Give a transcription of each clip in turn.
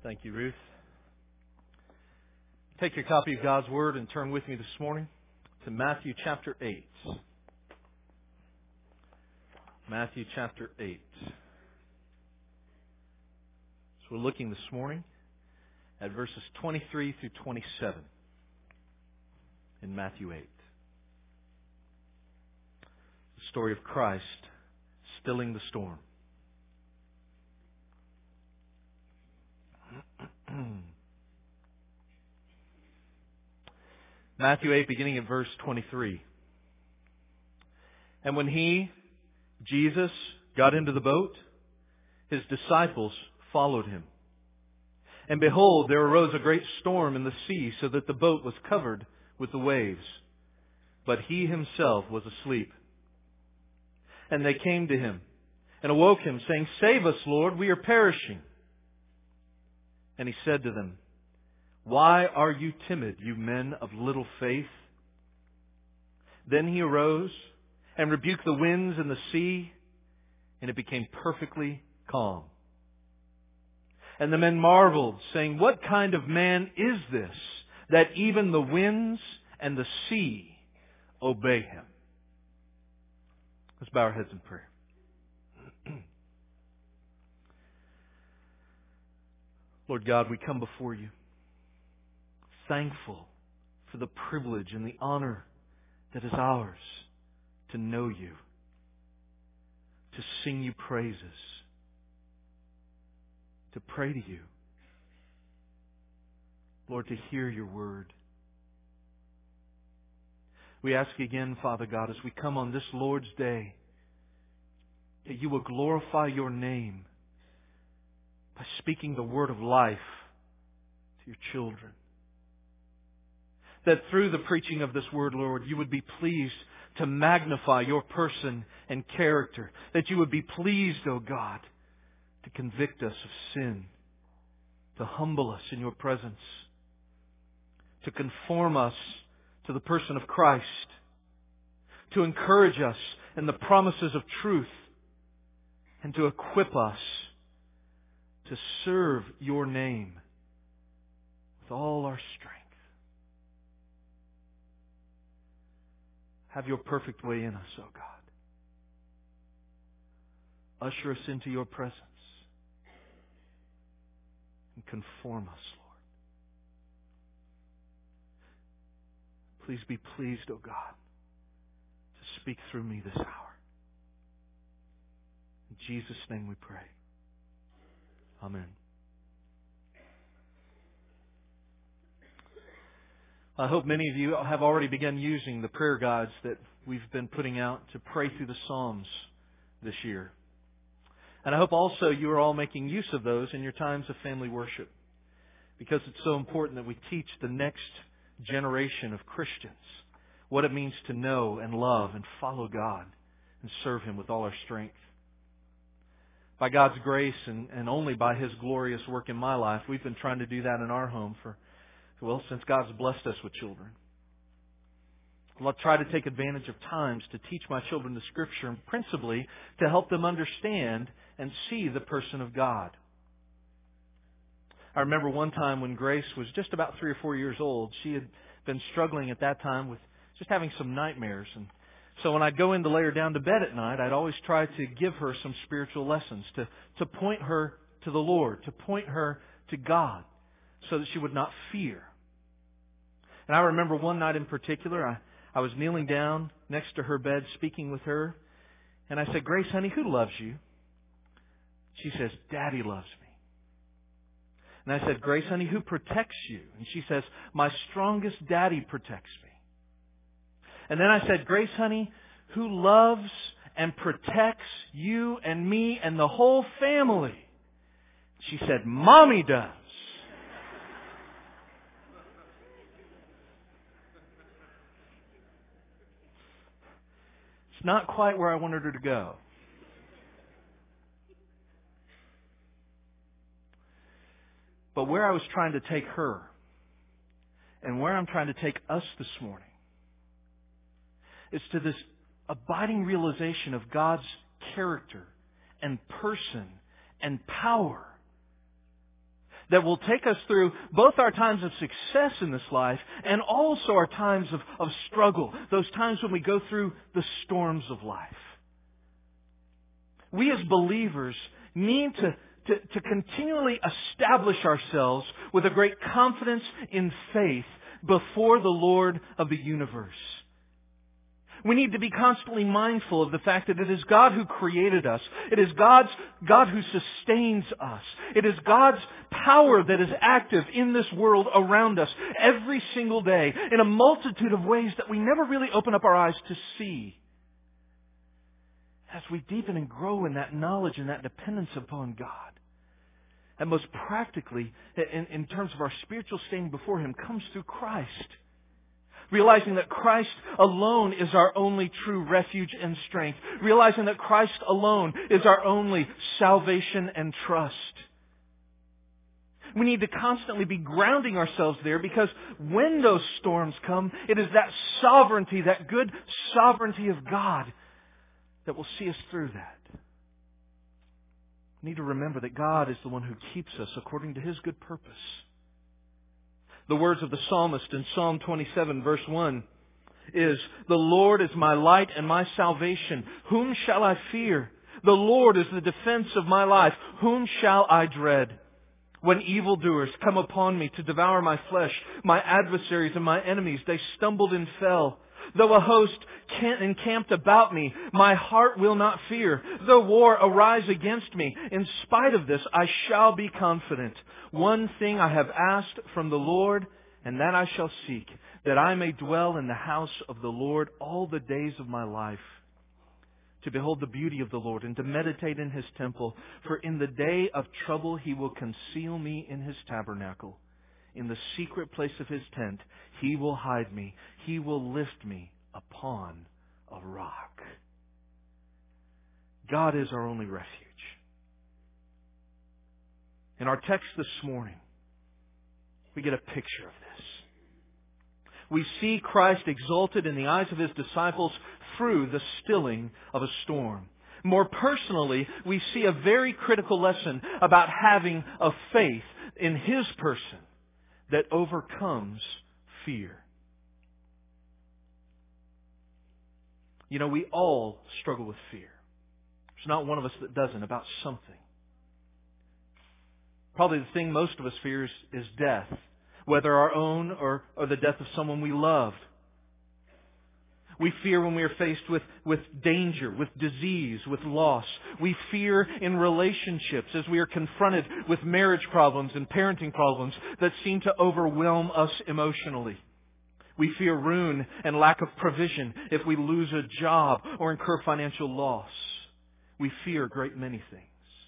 Thank you, Ruth. Take your copy of God's Word and turn with me this morning to Matthew chapter 8. Matthew chapter 8. So we're looking this morning at verses 23 through 27 in Matthew 8. The story of Christ stilling the storm. Matthew 8, beginning at verse 23. And when he, Jesus, got into the boat, his disciples followed him. And behold, there arose a great storm in the sea, so that the boat was covered with the waves. But he himself was asleep. And they came to him and awoke him, saying, Save us, Lord, we are perishing. And he said to them, Why are you timid, you men of little faith? Then he arose and rebuked the winds and the sea, and it became perfectly calm. And the men marveled, saying, What kind of man is this, that even the winds and the sea obey him? Let's bow our heads in prayer. Lord God, we come before you, thankful for the privilege and the honor that is ours to know you, to sing you praises, to pray to you. Lord, to hear your word. We ask again, Father God, as we come on this Lord's Day, that you will glorify your name by speaking the word of life to your children. That through the preaching of this word, Lord, you would be pleased to magnify your person and character. That you would be pleased, O God, to convict us of sin, to humble us in your presence, to conform us to the person of Christ, to encourage us in the promises of truth, and to equip us to serve your name with all our strength. Have your perfect way in us, O God. Usher us into your presence and conform us, Lord. Please be pleased, O God, to speak through me this hour. In Jesus' name we pray. Amen. I hope many of you have already begun using the prayer guides that we've been putting out to pray through the Psalms this year. And I hope also you are all making use of those in your times of family worship, because it's so important that we teach the next generation of Christians what it means to know and love and follow God and serve Him with all our strength. By God's grace and only by His glorious work in my life, we've been trying to do that in our home since God's blessed us with children. I'll try to take advantage of times to teach my children the Scripture, and principally to help them understand and see the person of God. I remember one time when Grace was just about 3 or 4 years old. She had been struggling at that time with just having some nightmares. And so when I'd go in to lay her down to bed at night, I'd always try to give her some spiritual lessons, to point her to the Lord, to point her to God, so that she would not fear. And I remember one night in particular, I was kneeling down next to her bed speaking with her, and I said, Grace, honey, who loves you? She says, Daddy loves me. And I said, Grace, honey, who protects you? And she says, my strongest daddy protects me. And then I said, Grace, honey, who loves and protects you and me and the whole family? She said, Mommy does. It's not quite where I wanted her to go. But where I was trying to take her, and where I'm trying to take us this morning, is to this abiding realization of God's character and person and power that will take us through both our times of success in this life and also our times of struggle, those times when we go through the storms of life. We as believers need to continually establish ourselves with a great confidence in faith before the Lord of the universe. We need to be constantly mindful of the fact that it is God who created us. It is God who sustains us. It is God's power that is active in this world around us every single day in a multitude of ways that we never really open up our eyes to see. As we deepen and grow in that knowledge and that dependence upon God, and most practically, in terms of our spiritual standing before Him, comes through Christ. Realizing that Christ alone is our only true refuge and strength. Realizing that Christ alone is our only salvation and trust. We need to constantly be grounding ourselves there, because when those storms come, it is that sovereignty, that good sovereignty of God, that will see us through that. We need to remember that God is the one who keeps us according to His good purpose. The words of the psalmist in Psalm 27 verse 1 is, "The Lord is my light and my salvation. Whom shall I fear? The Lord is the defense of my life. Whom shall I dread? When evildoers come upon me to devour my flesh, my adversaries and my enemies, they stumbled and fell. Though a host encamped about me, my heart will not fear. Though war arise against me, in spite of this I shall be confident. One thing I have asked from the Lord, and that I shall seek, that I may dwell in the house of the Lord all the days of my life, to behold the beauty of the Lord and to meditate in His temple. For in the day of trouble He will conceal me in His tabernacle. In the secret place of His tent He will hide me. He will lift me upon a rock." God is our only refuge. In our text this morning, we get a picture of this. We see Christ exalted in the eyes of His disciples through the stilling of a storm. More personally, we see a very critical lesson about having a faith in His person that overcomes fear. You know, we all struggle with fear. There's not one of us that doesn't, about something. Probably the thing most of us fears is death, whether our own or the death of someone we loved. We fear when we are faced with danger, with disease, with loss. We fear in relationships as we are confronted with marriage problems and parenting problems that seem to overwhelm us emotionally. We fear ruin and lack of provision if we lose a job or incur financial loss. We fear a great many things.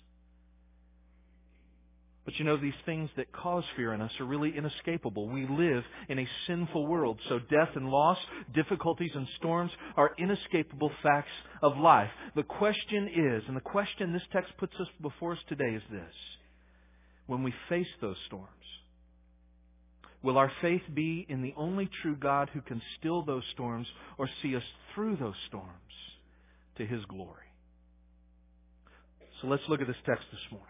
But you know, these things that cause fear in us are really inescapable. We live in a sinful world, so death and loss, difficulties and storms are inescapable facts of life. The question is, and the question this text puts us before us today is this: when we face those storms, will our faith be in the only true God who can still those storms or see us through those storms to His glory? So let's look at this text this morning.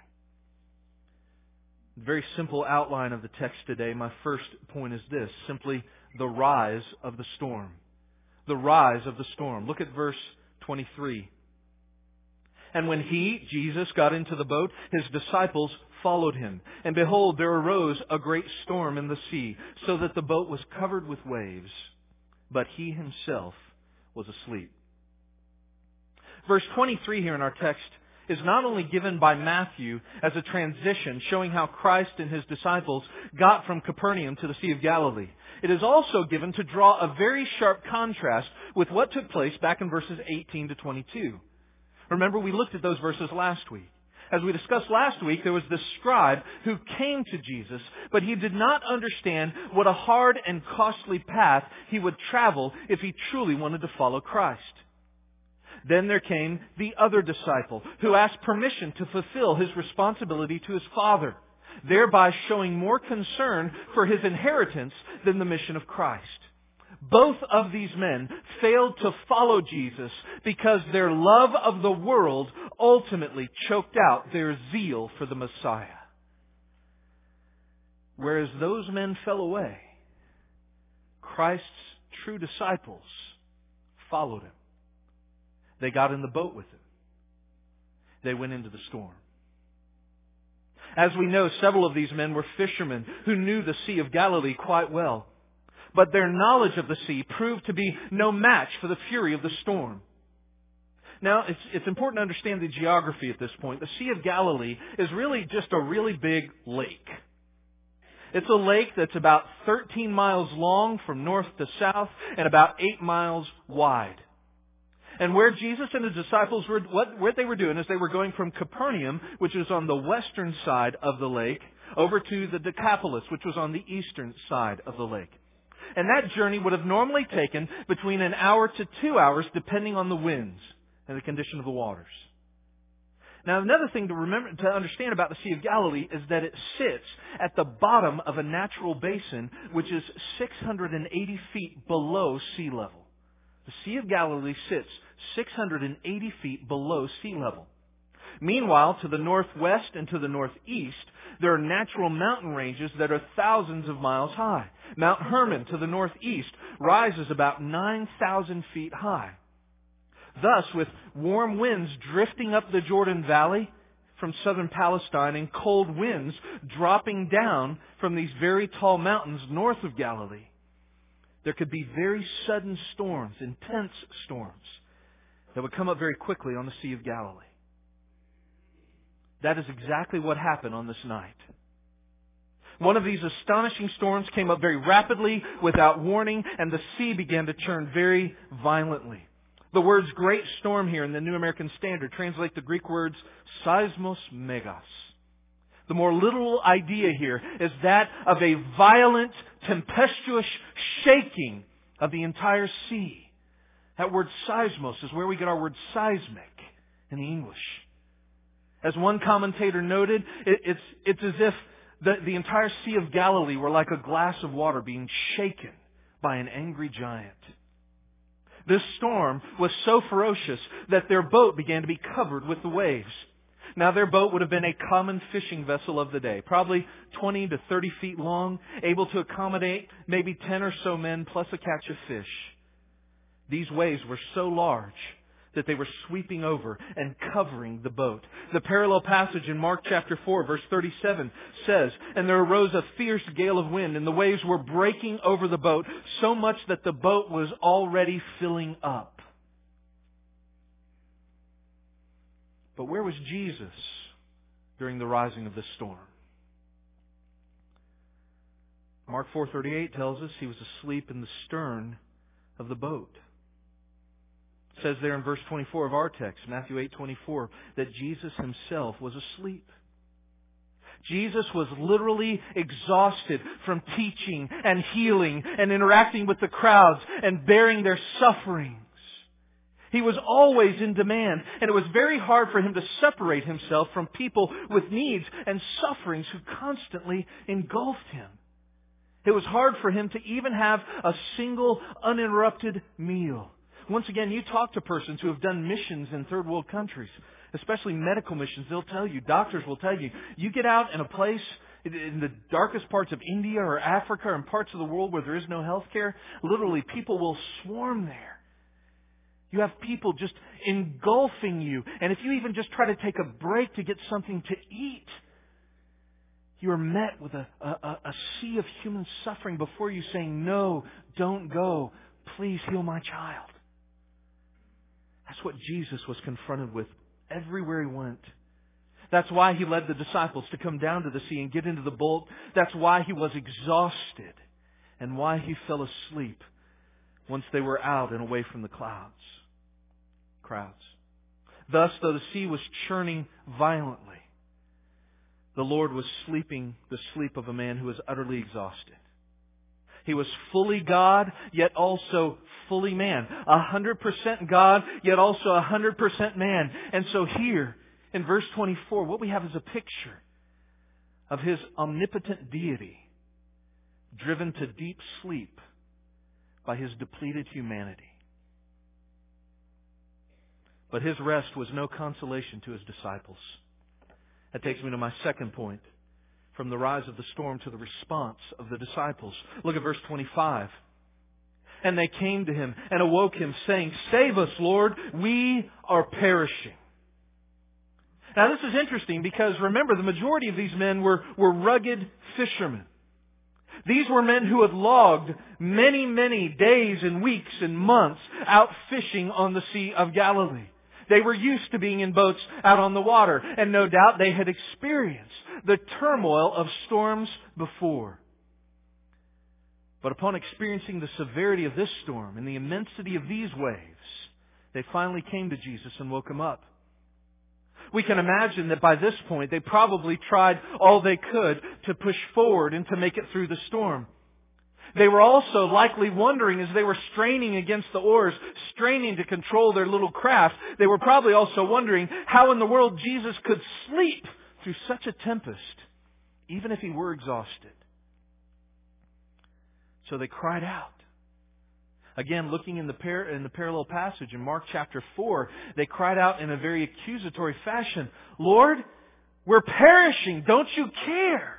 Very simple outline of the text today. My first point is this: simply the rise of the storm. The rise of the storm. Look at verse 23. "And when He," Jesus, "got into the boat, His disciples followed Him. And behold, there arose a great storm in the sea, so that the boat was covered with waves. But He Himself was asleep." Verse 23 here in our text is not only given by Matthew as a transition showing how Christ and His disciples got from Capernaum to the Sea of Galilee. It is also given to draw a very sharp contrast with what took place back in verses 18 to 22. Remember, we looked at those verses last week. As we discussed last week, there was this scribe who came to Jesus, but he did not understand what a hard and costly path he would travel if he truly wanted to follow Christ. Then there came the other disciple who asked permission to fulfill his responsibility to his Father, thereby showing more concern for his inheritance than the mission of Christ. Both of these men failed to follow Jesus because their love of the world ultimately choked out their zeal for the Messiah. Whereas those men fell away, Christ's true disciples followed Him. They got in the boat with Him. They went into the storm. As we know, several of these men were fishermen who knew the Sea of Galilee quite well. But their knowledge of the sea proved to be no match for the fury of the storm. Now, it's important to understand the geography at this point. The Sea of Galilee is really just a really big lake. It's a lake that's about 13 miles long from north to south and about 8 miles wide. And where Jesus and His disciples were, what they were doing is they were going from Capernaum, which is on the western side of the lake, over to the Decapolis, which was on the eastern side of the lake. And that journey would have normally taken between an hour to 2 hours, depending on the winds and the condition of the waters. Now, another thing to understand about the Sea of Galilee is that it sits at the bottom of a natural basin, which is 680 feet below sea level. The Sea of Galilee sits 680 feet below sea level. Meanwhile, to the northwest and to the northeast, there are natural mountain ranges that are thousands of miles high. Mount Hermon to the northeast rises about 9,000 feet high. Thus, with warm winds drifting up the Jordan Valley from southern Palestine and cold winds dropping down from these very tall mountains north of Galilee, there could be very sudden storms, intense storms, that would come up very quickly on the Sea of Galilee. That is exactly what happened on this night. One of these astonishing storms came up very rapidly, without warning, and the sea began to churn very violently. The words great storm here in the New American Standard translate the Greek words seismos megas. The more literal idea here is that of a violent, tempestuous shaking of the entire sea. That word seismos is where we get our word seismic in the English. As one commentator noted, it's as if the entire Sea of Galilee were like a glass of water being shaken by an angry giant. This storm was so ferocious that their boat began to be covered with the waves. Now, their boat would have been a common fishing vessel of the day, probably 20 to 30 feet long, able to accommodate maybe 10 or so men plus a catch of fish. These waves were so large that they were sweeping over and covering the boat. The parallel passage in Mark chapter 4, verse 37 says, "And there arose a fierce gale of wind, and the waves were breaking over the boat, so much that the boat was already filling up." But where was Jesus during the rising of this storm? Mark 4:38 tells us He was asleep in the stern of the boat. It says there in verse 24 of our text, Matthew 8:24, that Jesus Himself was asleep. Jesus was literally exhausted from teaching and healing and interacting with the crowds and bearing their sufferings. He was always in demand, and it was very hard for Him to separate Himself from people with needs and sufferings who constantly engulfed Him. It was hard for Him to even have a single uninterrupted meal. Once again, you talk to persons who have done missions in third world countries, especially medical missions. They'll tell you, doctors will tell you, you get out in a place in the darkest parts of India or Africa or in parts of the world where there is no health care, literally people will swarm there. You have people just engulfing you. And if you even just try to take a break to get something to eat, you are met with a sea of human suffering before you saying, "No, don't go. Please heal my child." That's what Jesus was confronted with everywhere He went. That's why He led the disciples to come down to the sea and get into the boat. That's why He was exhausted and why He fell asleep once they were out and away from the crowds. Thus, though the sea was churning violently, the Lord was sleeping the sleep of a man who was utterly exhausted. He was fully God, yet also fully man. 100% God, yet also 100% man. And so here, in verse 24, what we have is a picture of His omnipotent deity driven to deep sleep by His depleted humanity. But His rest was no consolation to His disciples. That takes me to my second point. from the rise of the storm to the response of the disciples. Look at verse 25. And they came to him and awoke him, saying, "Save us, Lord, we are perishing." Now this is interesting because remember, the majority of these men were rugged fishermen. These were men who had logged many, many days and weeks and months out fishing on the Sea of Galilee. They were used to being in boats out on the water, and no doubt they had experienced the turmoil of storms before. But upon experiencing the severity of this storm and the immensity of these waves, they finally came to Jesus and woke him up. We can imagine that by this point they probably tried all they could to push forward and to make it through the storm. They were also likely wondering, as they were straining against the oars, straining to control their little craft, they were probably also wondering how in the world Jesus could sleep through such a tempest, even if he were exhausted. So they cried out. Again, looking in the parallel passage in Mark chapter 4, they cried out in a very accusatory fashion, "Lord, we're perishing. Don't you care?"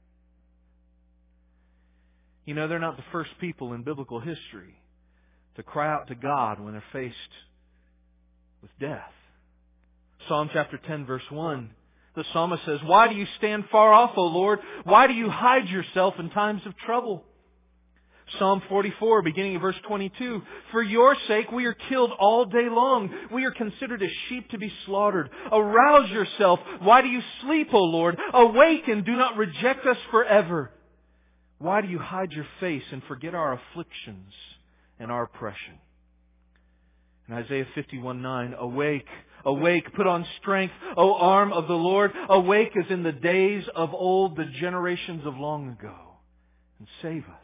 You know, they're not the first people in biblical history to cry out to God when they're faced with death. Psalm chapter 10 verse 1, the psalmist says, "Why do you stand far off, O Lord? Why do you hide yourself in times of trouble?" Psalm 44, beginning of verse 22, "For your sake we are killed all day long. We are considered as sheep to be slaughtered. Arouse yourself. Why do you sleep, O Lord? Awake and do not reject us forever. Why do you hide your face and forget our afflictions and our oppression?" In Isaiah 51:9, "Awake, awake, put on strength, O arm of the Lord. Awake as in the days of old, the generations of long ago, and save us."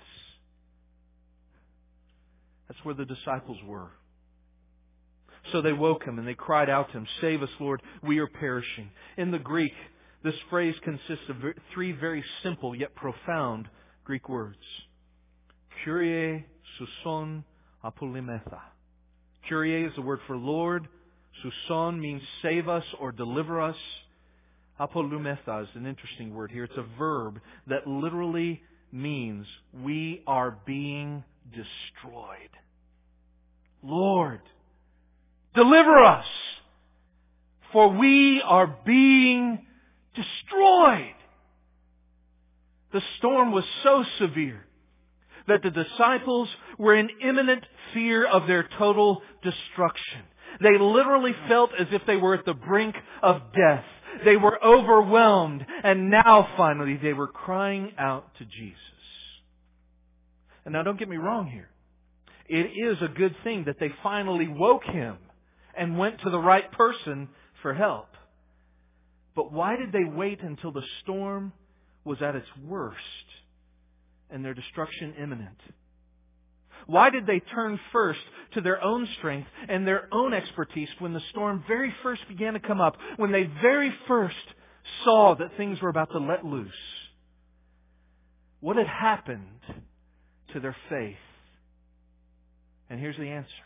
That's where the disciples were. So they woke him and they cried out to him, "Save us, Lord, we are perishing." In the Greek, this phrase consists of three very simple yet profound Greek words. Kyrie, Suson, Apolymetha. Kyrie is the word for Lord. Suson means save us or deliver us. Apolymetha is an interesting word here. It's a verb that literally means we are being destroyed. Lord, deliver us, for we are being destroyed. The storm was so severe that the disciples were in imminent fear of their total destruction. They literally felt as if they were at the brink of death. They were overwhelmed, and now finally they were crying out to Jesus. And now don't get me wrong here. It is a good thing that they finally woke him and went to the right person for help. But why did they wait until the storm was at its worst and their destruction imminent? Why did they turn first to their own strength and their own expertise when the storm very first began to come up, when they very first saw that things were about to let loose? What had happened to their faith? And here's the answer.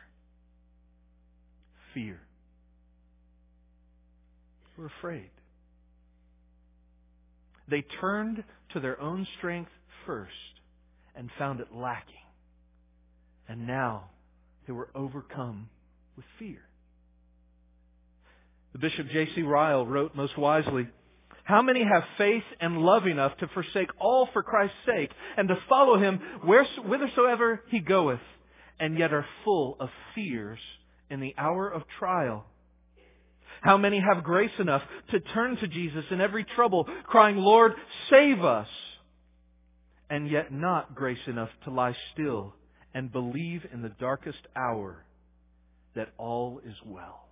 Fear. We're afraid. They turned to their own strength first and found it lacking. And now they were overcome with fear. The Bishop J.C. Ryle wrote most wisely, "How many have faith and love enough to forsake all for Christ's sake and to follow Him whithersoever He goeth, and yet are full of fears in the hour of trial? How many have grace enough to turn to Jesus in every trouble, crying, 'Lord, save us,' and yet not grace enough to lie still and believe in the darkest hour that all is well?"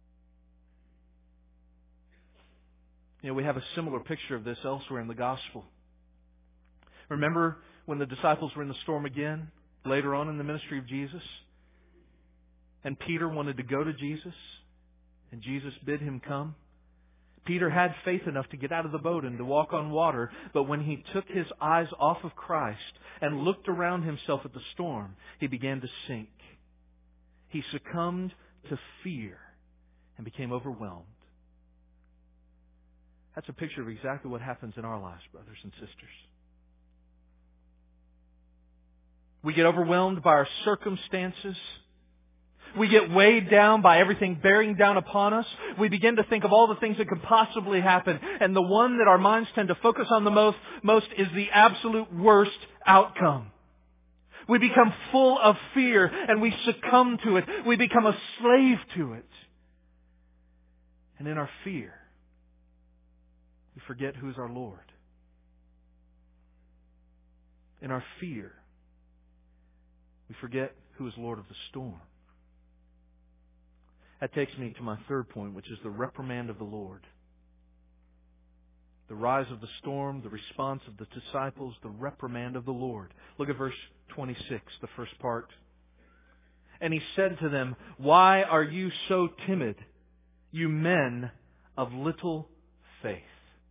You know, we have a similar picture of this elsewhere in the Gospel. Remember when the disciples were in the storm again, later on in the ministry of Jesus? And Peter wanted to go to Jesus, and Jesus bid him come. Peter had faith enough to get out of the boat and to walk on water, but when he took his eyes off of Christ and looked around himself at the storm, he began to sink. He succumbed to fear and became overwhelmed. That's a picture of exactly what happens in our lives, brothers and sisters. We get overwhelmed by our circumstances. We get weighed down by everything bearing down upon us. We begin to think of all the things that could possibly happen. And the one that our minds tend to focus on the most is the absolute worst outcome. We become full of fear and we succumb to it. We become a slave to it. And in our fear, we forget who is our Lord. In our fear, we forget who is Lord of the storm. That takes me to my third point, which is the reprimand of the Lord. The rise of the storm, the response of the disciples, the reprimand of the Lord. Look at verse 26, the first part. And He said to them, "Why are you so timid, you men of little faith?"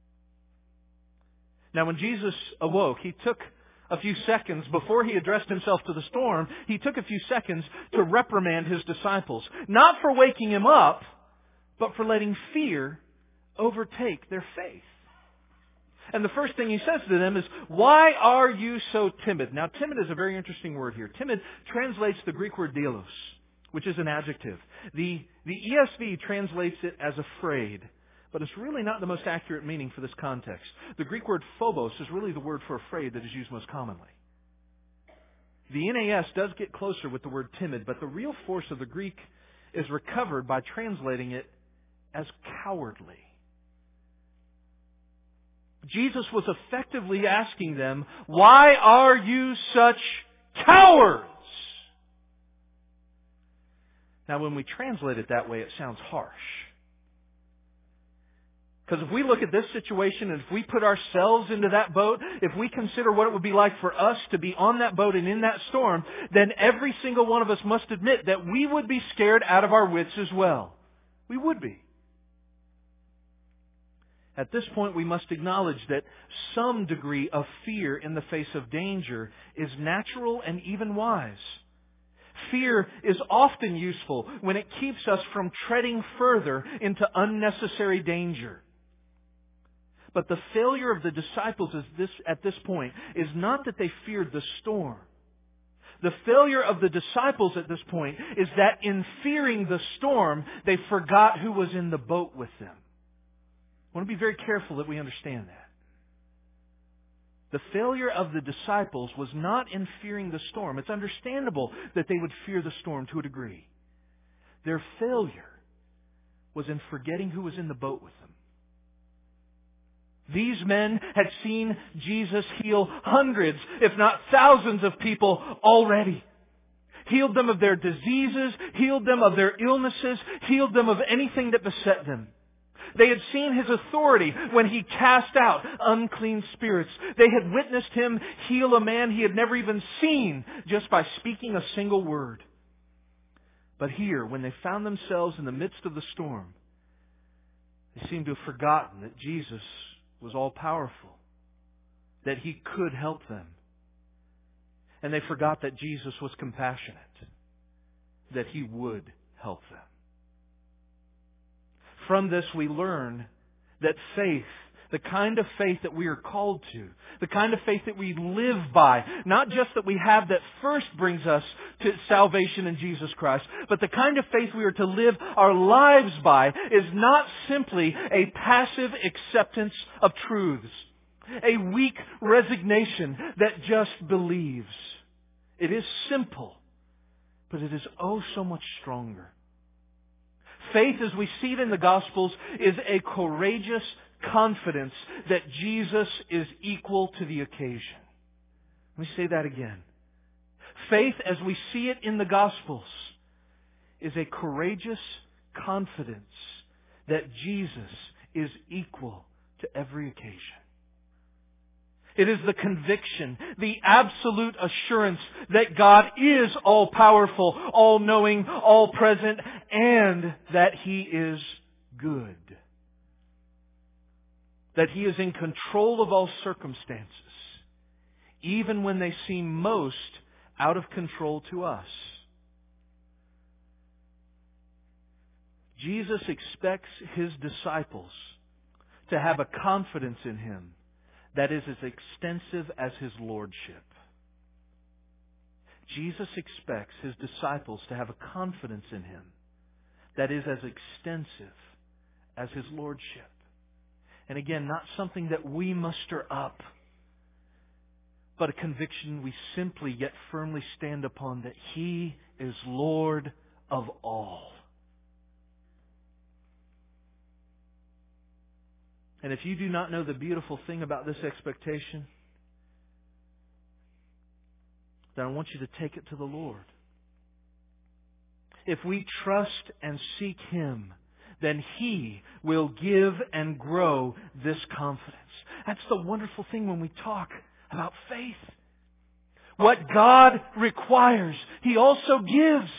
Now when Jesus awoke, He took a few seconds before He addressed Himself to the storm. He took a few seconds to reprimand His disciples. Not for waking Him up, but for letting fear overtake their faith. And the first thing He says to them is, "Why are you so timid?" Now, timid is a very interesting word here. Timid translates the Greek word deilos, which is an adjective. The ESV translates it as afraid, but it's really not the most accurate meaning for this context. The Greek word phobos is really the word for afraid that is used most commonly. The NAS does get closer with the word timid, but the real force of the Greek is recovered by translating it as cowardly. Jesus was effectively asking them, "Why are you such cowards?" Now, when we translate it that way, it sounds harsh. Because if we look at this situation and if we put ourselves into that boat, if we consider what it would be like for us to be on that boat and in that storm, then every single one of us must admit that we would be scared out of our wits as well. We would be. At this point, we must acknowledge that some degree of fear in the face of danger is natural and even wise. Fear is often useful when it keeps us from treading further into unnecessary danger. But the failure of the disciples at this point is not that they feared the storm. The failure of the disciples at this point is that in fearing the storm, they forgot who was in the boat with them. I want to be very careful that we understand that. The failure of the disciples was not in fearing the storm. It's understandable that they would fear the storm to a degree. Their failure was in forgetting who was in the boat with them. These men had seen Jesus heal hundreds, if not thousands of people already. Healed them of their diseases, healed them of their illnesses, healed them of anything that beset them. They had seen His authority when He cast out unclean spirits. They had witnessed Him heal a man He had never even seen just by speaking a single word. But here, when they found themselves in the midst of the storm, they seemed to have forgotten that Jesus was all-powerful, that He could help them. And they forgot that Jesus was compassionate, that He would help them. From this we learn that faith, the kind of faith that we are called to, the kind of faith that we live by, not just that we have that first brings us to salvation in Jesus Christ, but the kind of faith we are to live our lives by is not simply a passive acceptance of truths, a weak resignation that just believes. It is simple, but it is oh so much stronger. Faith, as we see it in the Gospels, is a courageous confidence that Jesus is equal to the occasion. Let me say that again. Faith, as we see it in the Gospels, is a courageous confidence that Jesus is equal to every occasion. It is the conviction, the absolute assurance that God is all-powerful, all-knowing, all-present, and that He is good. That He is in control of all circumstances, even when they seem most out of control to us. Jesus expects His disciples to have a confidence in Him that is as extensive as His Lordship. Jesus expects His disciples to have a confidence in Him that is as extensive as His Lordship. And again, not something that we muster up, but a conviction we simply yet firmly stand upon that He is Lord of all. And if you do not know the beautiful thing about this expectation, then I want you to take it to the Lord. If we trust and seek Him, then He will give and grow this confidence. That's the wonderful thing when we talk about faith. What God requires, He also gives.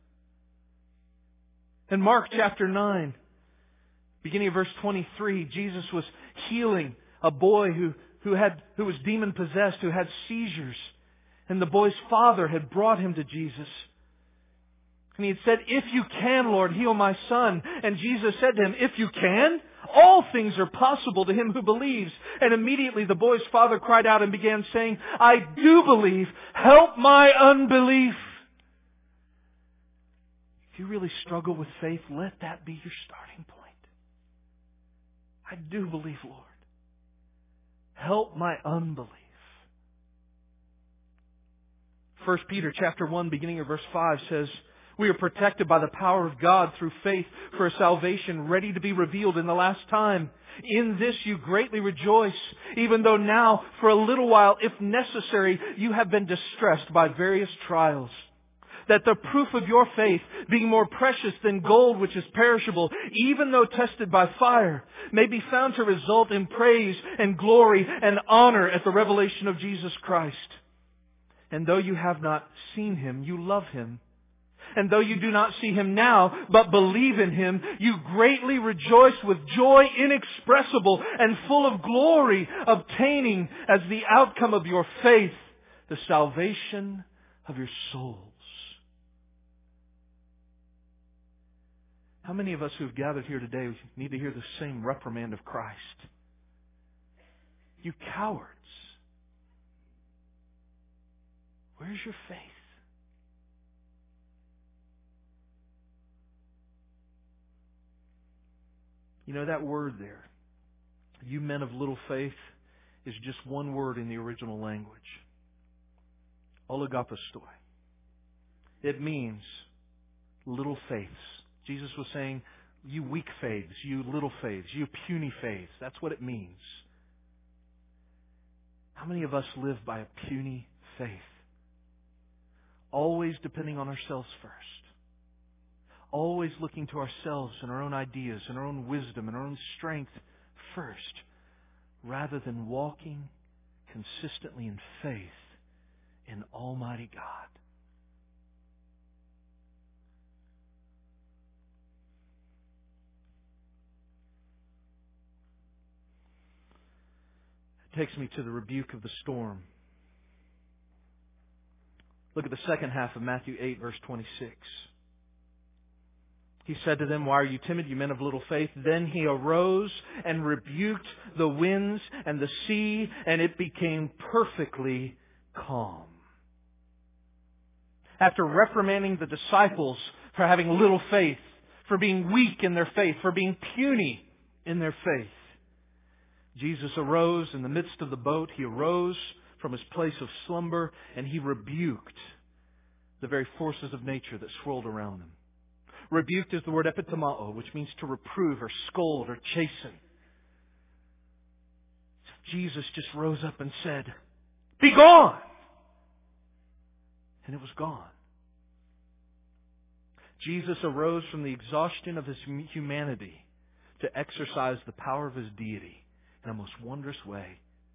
In Mark chapter 9, beginning of verse 23, Jesus was healing a boy who was demon possessed, who had seizures. And the boy's father had brought him to Jesus. And he had said, "If you can, Lord, heal my son." And Jesus said to him, "If you can, all things are possible to him who believes." And immediately the boy's father cried out and began saying, "I do believe. Help my unbelief." If you really struggle with faith, let that be your starting point. I do believe, Lord. Help my unbelief. 1 Peter chapter 1, beginning of verse 5 says, "We are protected by the power of God through faith for a salvation ready to be revealed in the last time. In this you greatly rejoice, even though now, for a little while, if necessary, you have been distressed by various trials. That the proof of your faith, being more precious than gold which is perishable, even though tested by fire, may be found to result in praise and glory and honor at the revelation of Jesus Christ. And though you have not seen Him, you love Him. And though you do not see Him now, but believe in Him, you greatly rejoice with joy inexpressible and full of glory, obtaining as the outcome of your faith the salvation of your souls." How many of us who have gathered here today need to hear the same reprimand of Christ? You cowards. Where's your faith? You know, that word there, "you men of little faith," is just one word in the original language. Oligopistoi. It means little faiths. Jesus was saying, you weak faiths, you little faiths, you puny faiths. That's what it means. How many of us live by a puny faith? Always depending on ourselves first. Always looking to ourselves and our own ideas and our own wisdom and our own strength first, rather than walking consistently in faith in Almighty God. It takes me to the rebuke of the storm. Look at the second half of Matthew 8, verse 26. He said to them, "Why are you timid, you men of little faith?" Then He arose and rebuked the winds and the sea, and it became perfectly calm. After reprimanding the disciples for having little faith, for being weak in their faith, for being puny in their faith, Jesus arose in the midst of the boat. He arose from His place of slumber, and He rebuked the very forces of nature that swirled around them. Rebuked is the word epitomao, which means to reprove or scold or chasten. Jesus just rose up and said, "Be gone!" And it was gone. Jesus arose from the exhaustion of His humanity to exercise the power of His deity in a most wondrous way.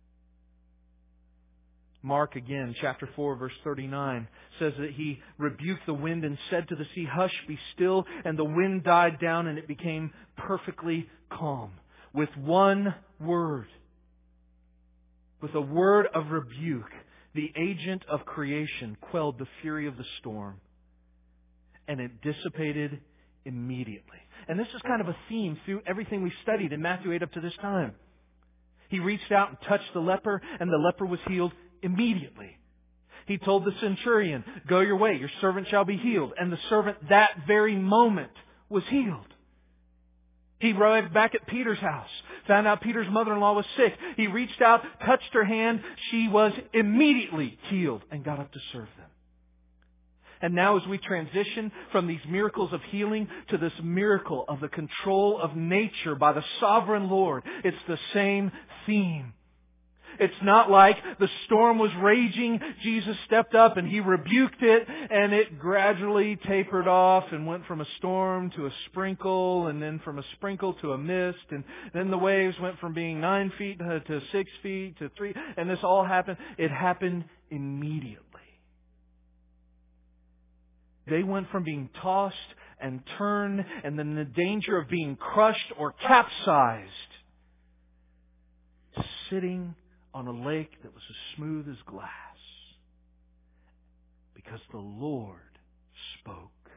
Mark again, chapter 4, verse 39, says that He rebuked the wind and said to the sea, "Hush, be still." And the wind died down and it became perfectly calm. With one word, with a word of rebuke, the agent of creation quelled the fury of the storm. And it dissipated immediately. And this is kind of a theme through everything we've studied in Matthew 8 up to this time. He reached out and touched the leper, and the leper was healed immediately. He told the centurion, "Go your way, your servant shall be healed." And the servant that very moment was healed. He arrived back at Peter's house, found out Peter's mother-in-law was sick. He reached out, touched her hand. She was immediately healed and got up to serve them. And now as we transition from these miracles of healing to this miracle of the control of nature by the sovereign Lord, it's the same theme. It's not like the storm was raging, Jesus stepped up and He rebuked it, and it gradually tapered off and went from a storm to a sprinkle, and then from a sprinkle to a mist, and then the waves went from being 9 feet to 6 feet to 3, and this all happened. It happened immediately. They went from being tossed and turned and then the danger of being crushed or capsized, sitting on a lake that was as smooth as glass, because the Lord spoke.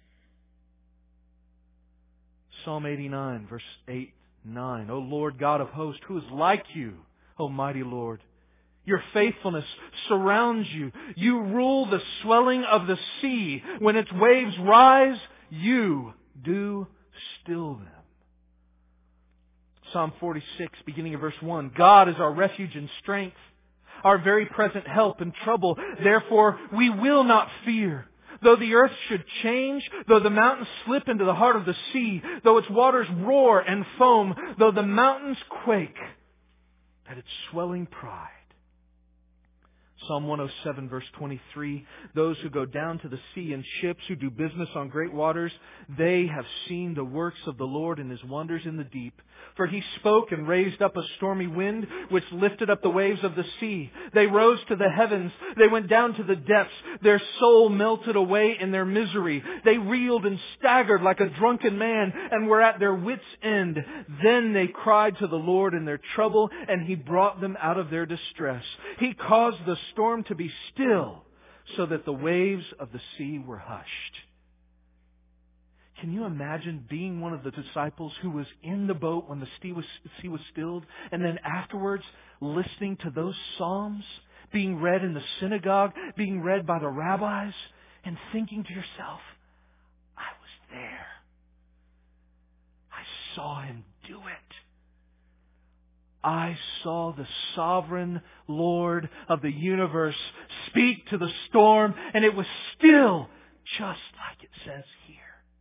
Psalm 89, verse 8, 9. O Lord God of hosts, who is like you, O mighty Lord? Your faithfulness surrounds you. You rule the swelling of the sea. When its waves rise, you do still them. Psalm 46, beginning of verse 1. God is our refuge and strength, our very present help in trouble. Therefore, we will not fear. Though the earth should change, though the mountains slip into the heart of the sea, though its waters roar and foam, though the mountains quake at its swelling pride. Psalm 107, verse 23, those who go down to the sea in ships, who do business on great waters, they have seen the works of the Lord and His wonders in the deep. For He spoke and raised up a stormy wind, which lifted up the waves of the sea. They rose to the heavens. They went down to the depths. Their soul melted away in their misery. They reeled and staggered like a drunken man and were at their wits' end. Then they cried to the Lord in their trouble, and He brought them out of their distress. He caused the storm to be still, so that the waves of the sea were hushed. Can you imagine being one of the disciples who was in the boat when the sea was stilled, and then afterwards listening to those psalms being read in the synagogue, being read by the rabbis, and thinking to yourself, I was there. I saw Him do it. I saw the sovereign Lord of the universe speak to the storm, and it was still, just like it says here.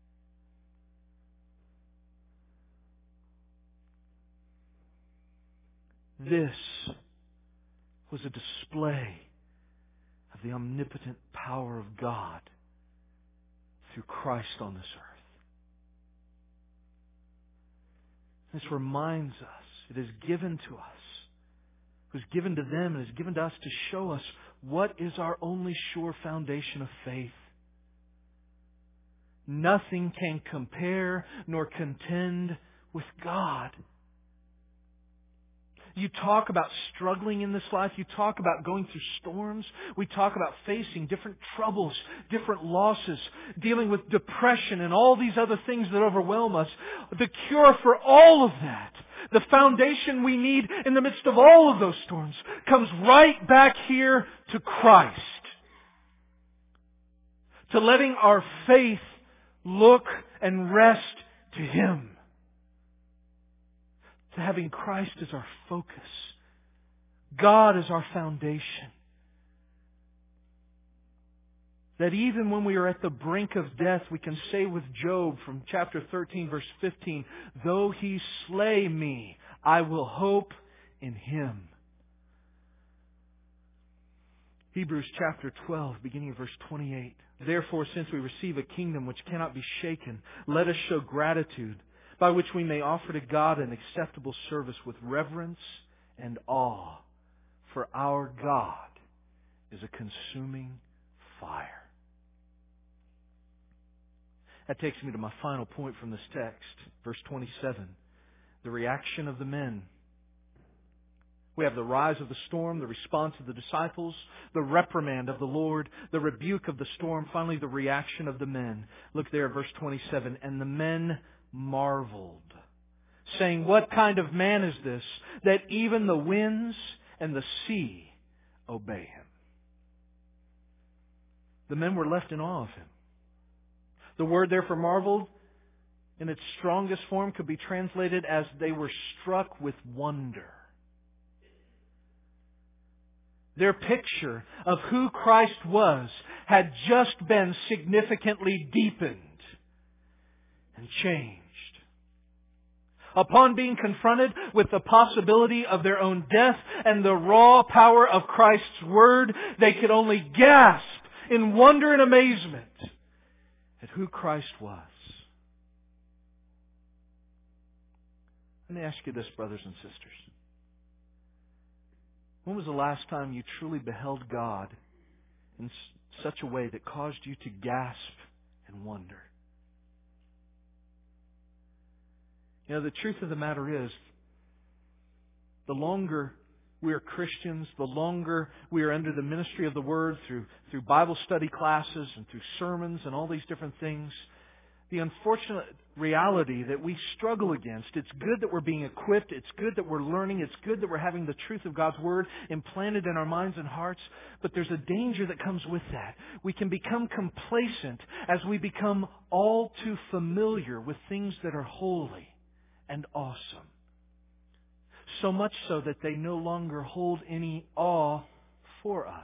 This was a display of the omnipotent power of God through Christ on this earth. This reminds us, it is given to us. It was given to them and is given to us to show us what is our only sure foundation of faith. Nothing can compare nor contend with God. You talk about struggling in this life. You talk about going through storms. We talk about facing different troubles, different losses, dealing with depression and all these other things that overwhelm us. The cure for all of that, the foundation we need in the midst of all of those storms, comes right back here to Christ. To letting our faith look and rest to Him. To having Christ as our focus. God as our foundation. That even when we are at the brink of death, we can say with Job from chapter 13, verse 15, though He slay me, I will hope in Him. Hebrews chapter 12, beginning of verse 28. Therefore, since we receive a kingdom which cannot be shaken, let us show gratitude, by which we may offer to God an acceptable service with reverence and awe. For our God is a consuming fire. That takes me to my final point from this text, verse 27. The reaction of the men. We have the rise of the storm, the response of the disciples, the reprimand of the Lord, the rebuke of the storm, finally the reaction of the men. Look there at verse 27. And the men marveled, saying, "What kind of man is this, that even the winds and the sea obey Him?" The men were left in awe of Him. The word there for marveled, in its strongest form, could be translated as they were struck with wonder. Their picture of who Christ was had just been significantly deepened and changed. Upon being confronted with the possibility of their own death and the raw power of Christ's Word, they could only gasp in wonder and amazement at who Christ was. Let me ask you this, brothers and sisters. When was the last time you truly beheld God in such a way that caused you to gasp and wonder? You know, the truth of the matter is, the longer we are Christians, the longer we are under the ministry of the Word through Bible study classes and through sermons and all these different things, the unfortunate reality that we struggle against, it's good that we're being equipped, it's good that we're learning, it's good that we're having the truth of God's Word implanted in our minds and hearts, but there's a danger that comes with that. We can become complacent as we become all too familiar with things that are holy and awesome. So much so that they no longer hold any awe for us.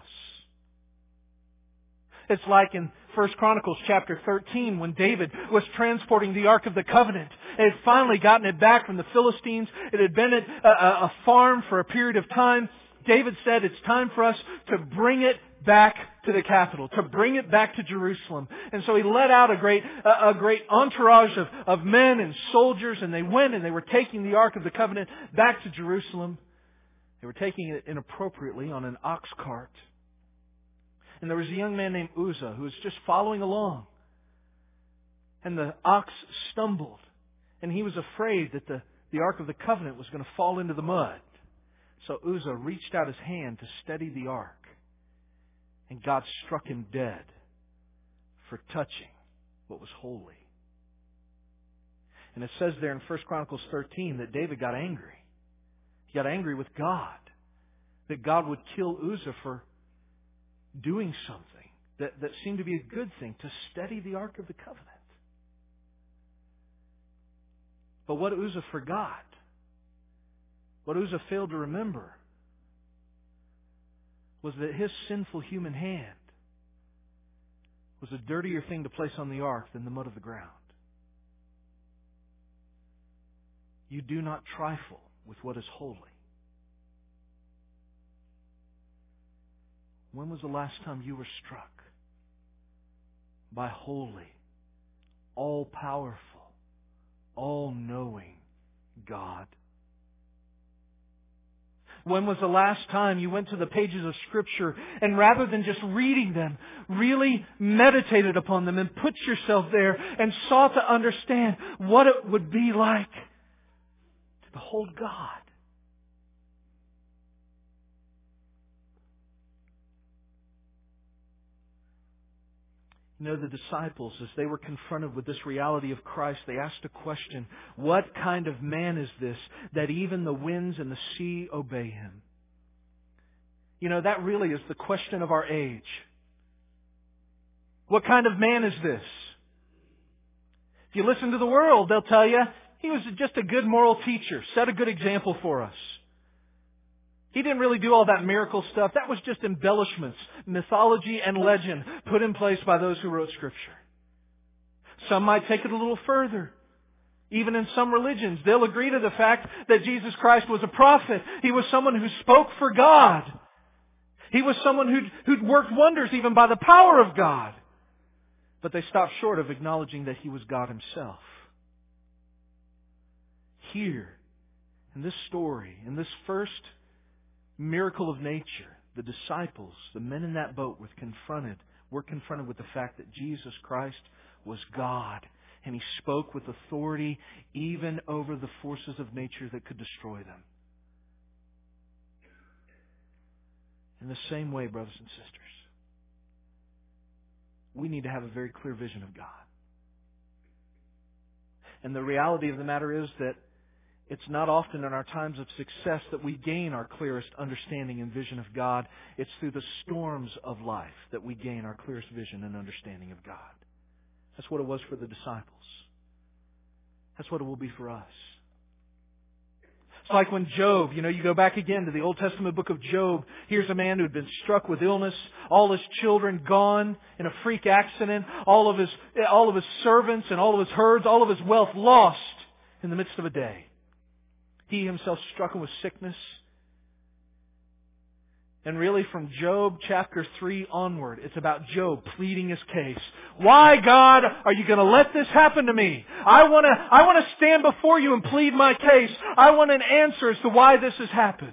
It's like in 1 Chronicles chapter 13 when David was transporting the Ark of the Covenant. They had finally gotten it back from the Philistines. It had been at a farm for a period of time. David said, "It's time for us to bring it back to the capital, to bring it back to Jerusalem." And so he led out a great entourage of men and soldiers, and they went and they were taking the Ark of the Covenant back to Jerusalem. They were taking it inappropriately on an ox cart. And there was a young man named Uzzah who was just following along. And the ox stumbled. And he was afraid that the Ark of the Covenant was going to fall into the mud. So Uzzah reached out his hand to steady the Ark. And God struck him dead for touching what was holy. And it says there in 1 Chronicles 13 that David got angry. He got angry with God. That God would kill Uzzah for doing something that seemed to be a good thing, to steady the Ark of the Covenant. But what Uzzah forgot, what Uzzah failed to remember, was that his sinful human hand was a dirtier thing to place on the ark than the mud of the ground. You do not trifle with what is holy. When was the last time you were struck by holy, all-powerful, all-knowing God? When was the last time you went to the pages of Scripture and rather than just reading them, really meditated upon them and put yourself there and sought to understand what it would be like to behold God? You know, the disciples, as they were confronted with this reality of Christ, they asked a question: what kind of man is this that even the winds and the sea obey Him? You know, that really is the question of our age. What kind of man is this? If you listen to the world, they'll tell you, he was just a good moral teacher, set a good example for us. He didn't really do all that miracle stuff. That was just embellishments, mythology and legend put in place by those who wrote Scripture. Some might take it a little further. Even in some religions, they'll agree to the fact that Jesus Christ was a prophet. He was someone who spoke for God. He was someone who'd worked wonders even by the power of God. But they stopped short of acknowledging that He was God Himself. Here, in this story, in this first miracle of nature, the disciples, the men in that boat were confronted with the fact that Jesus Christ was God. And He spoke with authority even over the forces of nature that could destroy them. In the same way, brothers and sisters, we need to have a very clear vision of God. And the reality of the matter is that it's not often in our times of success that we gain our clearest understanding and vision of God. It's through the storms of life that we gain our clearest vision and understanding of God. That's what it was for the disciples. That's what it will be for us. It's like when Job, you go back again to the Old Testament book of Job. Here's a man who had been struck with illness, all his children gone in a freak accident, all of his servants and all of his herds, all of his wealth lost in the midst of a day. He himself stricken with sickness. And really from Job chapter 3 onward, it's about Job pleading his case. Why, God, are you going to let this happen to me? I want to stand before you and plead my case. I want an answer as to why this has happened.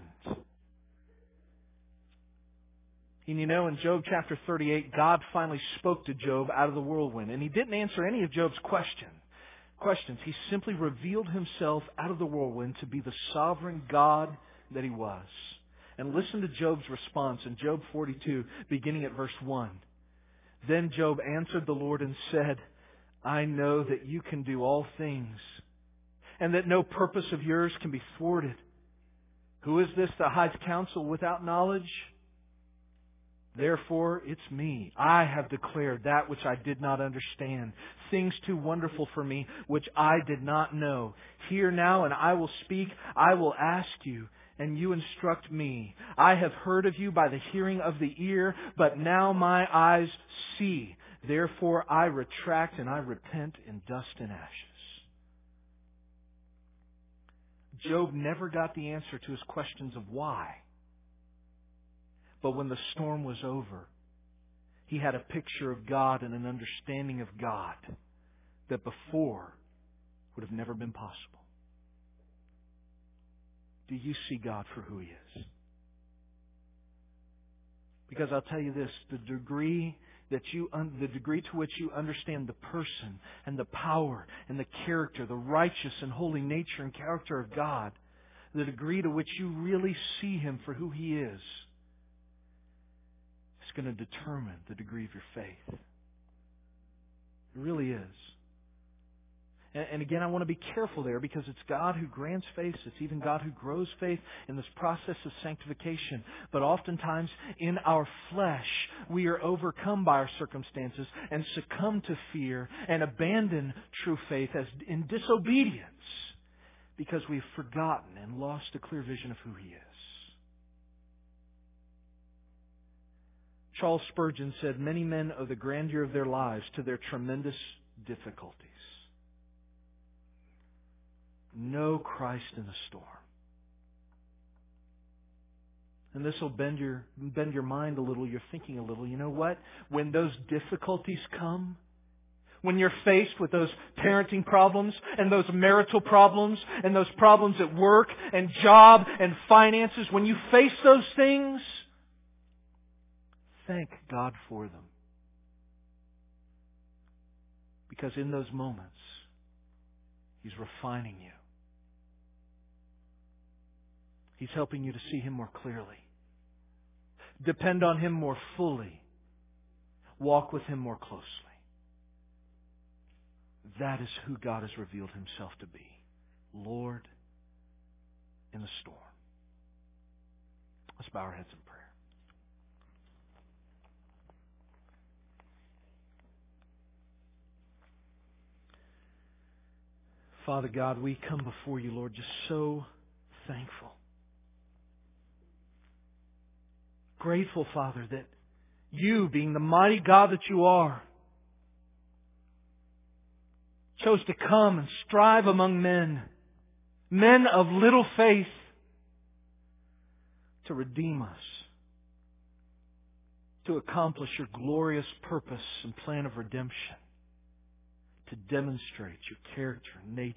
And in Job chapter 38, God finally spoke to Job out of the whirlwind. And He didn't answer any of Job's questions. He simply revealed Himself out of the whirlwind to be the sovereign God that He was. And listen to Job's response in Job 42, beginning at verse 1. Then Job answered the Lord and said, I know that you can do all things, and that no purpose of yours can be thwarted. Who is this that hides counsel without knowledge? Therefore, it's me. I have declared that which I did not understand, things too wonderful for me, which I did not know. Hear now, and I will speak. I will ask you, and you instruct me. I have heard of you by the hearing of the ear, but now my eyes see. Therefore, I retract and I repent in dust and ashes. Job never got the answer to his questions of why. But when the storm was over, he had a picture of God and an understanding of God that before would have never been possible. Do you see God for who He is? Because I'll tell you this, the degree to which you understand the person and the power and the character, the righteous and holy nature and character of God, the degree to which you really see Him for who He is going to determine the degree of your faith. It really is. And again, I want to be careful there because it's God who grants faith. It's even God who grows faith in this process of sanctification. But oftentimes in our flesh, we are overcome by our circumstances and succumb to fear and abandon true faith as in disobedience because we've forgotten and lost a clear vision of who He is. Charles Spurgeon said, many men owe the grandeur of their lives to their tremendous difficulties. Know Christ in the storm. And this will bend your mind a little, your thinking a little. You know what? When those difficulties come, when you're faced with those parenting problems and those marital problems and those problems at work and job and finances, when you face those things, thank God for them. Because in those moments, He's refining you. He's helping you to see Him more clearly. Depend on Him more fully. Walk with Him more closely. That is who God has revealed Himself to be. Lord in the storm. Let's bow our heads in prayer. Father God, we come before You, Lord, just so thankful. Grateful, Father, that You, being the mighty God that You are, chose to come and strive among men of little faith, to redeem us, to accomplish Your glorious purpose and plan of redemption, to demonstrate Your character and nature.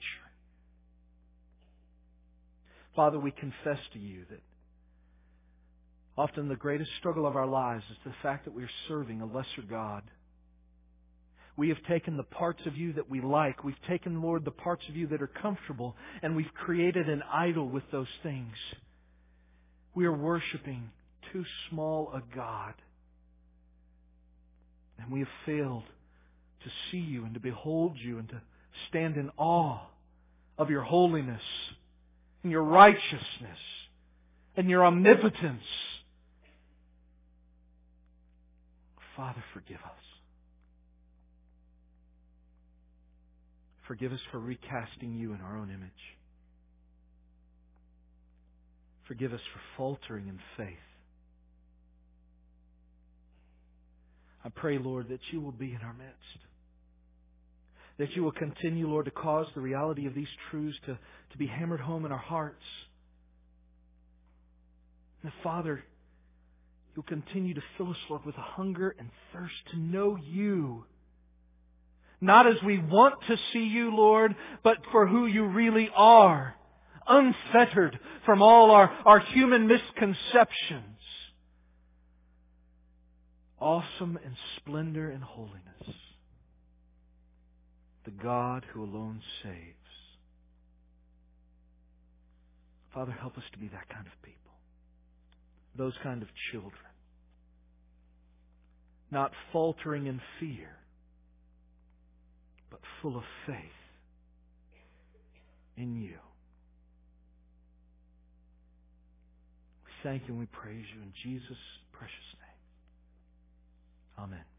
Father, we confess to You that often the greatest struggle of our lives is the fact that we are serving a lesser God. We have taken the parts of You that we like. We've taken, Lord, the parts of You that are comfortable, and we've created an idol with those things. We are worshiping too small a God. And we have failed to see You and to behold You and to stand in awe of Your holiness and Your righteousness and Your omnipotence. Father, forgive us. Forgive us for recasting You in our own image. Forgive us for faltering in faith. I pray, Lord, that You will be in our midst. That You will continue, Lord, to cause the reality of these truths to be hammered home in our hearts. And Father, You'll continue to fill us, Lord, with a hunger and thirst to know You. Not as we want to see You, Lord, but for who You really are. Unfettered from all our human misconceptions. Awesome in splendor and holiness. The God who alone saves. Father, help us to be that kind of people. Those kind of children. Not faltering in fear, but full of faith in You. We thank You and we praise You in Jesus' precious name. Amen.